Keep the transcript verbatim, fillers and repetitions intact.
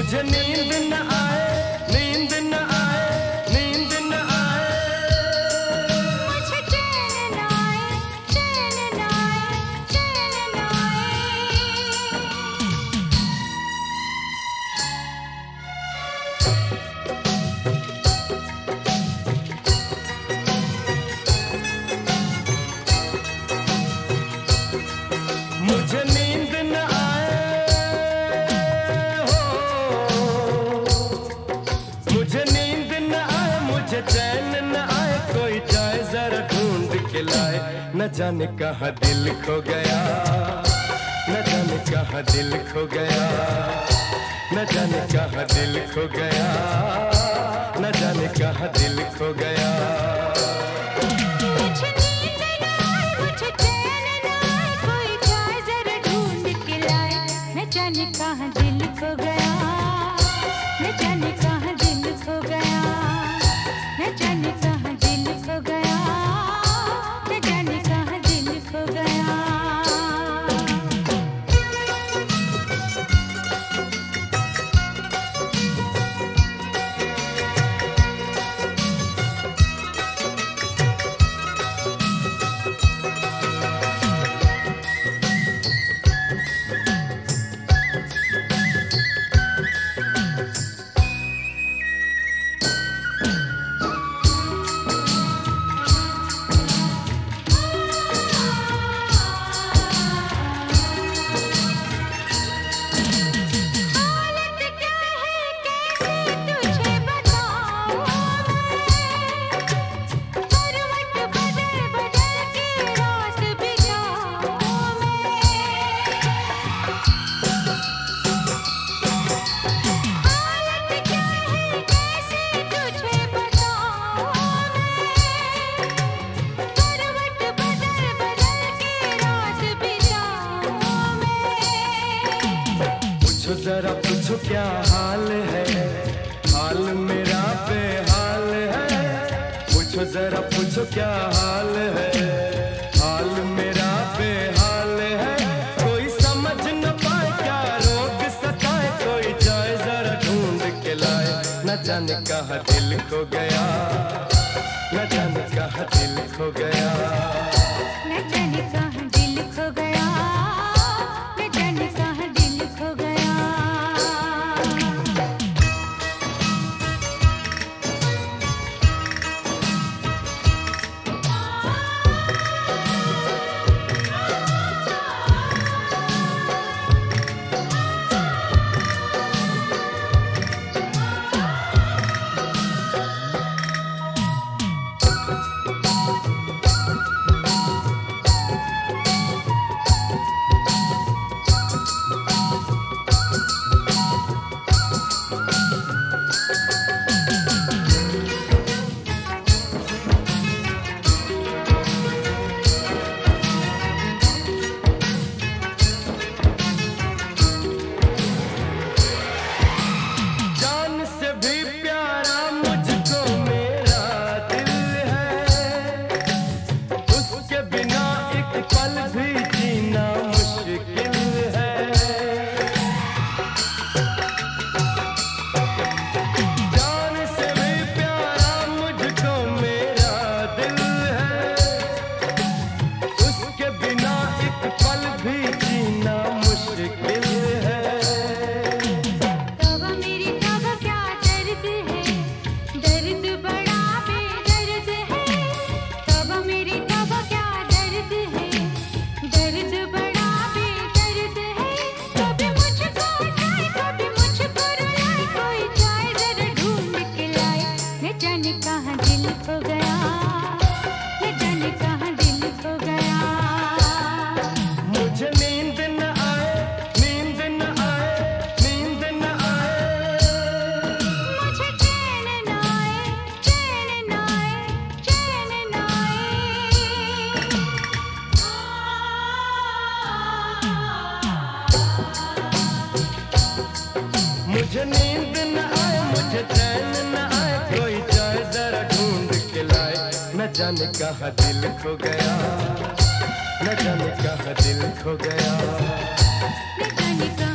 मुझे नींद न आए, नींद न आए, नींद न आए, मुझे चैन न आए, चैन न आए, चैन न आए। मुझे नींद न आए हो, मुझे नींद न आए, मुझे चैन न आए, कोई जाए जरा ढूंढ के लाए। न जाने कहाँ दिल खो गया, न जाने कहाँ दिल खो गया, न जाने कहाँ दिल खो गया, न जाने कहाँ दिल खो गया। मुझे नींद न आए, मुझे चैन न आए, कोई जाए जरा ढूंढ के लाए। न जाने कहाँ दिल खो गया, न जाने कहाँ दिल खो गया, न जाने कहाँ दिल खो गया, न जाने कहाँ दिल खो गया। जरा पूछो क्या हाल है, हाल मेरा बेहाल है। पूछो जरा पूछो क्या हाल है, हाल मेरा बेहाल है। कोई समझ न पाए क्या रोग सताए, कोई जाए जरा ढूंढ के लाए। न जाने कहाँ दिल खो गया, न जाने कहाँ दिल खो गया, न जाने कहाँ दिल खो गया, न जाने कहाँ दिल खो गया। मुझे नींद न आए, मुझे चैन न आए, कोई जाए जरा ढूंढ के लाए। न जाने कहाँ दिल खो गया, न जाने कहाँ दिल खो गया, न जाने कहाँ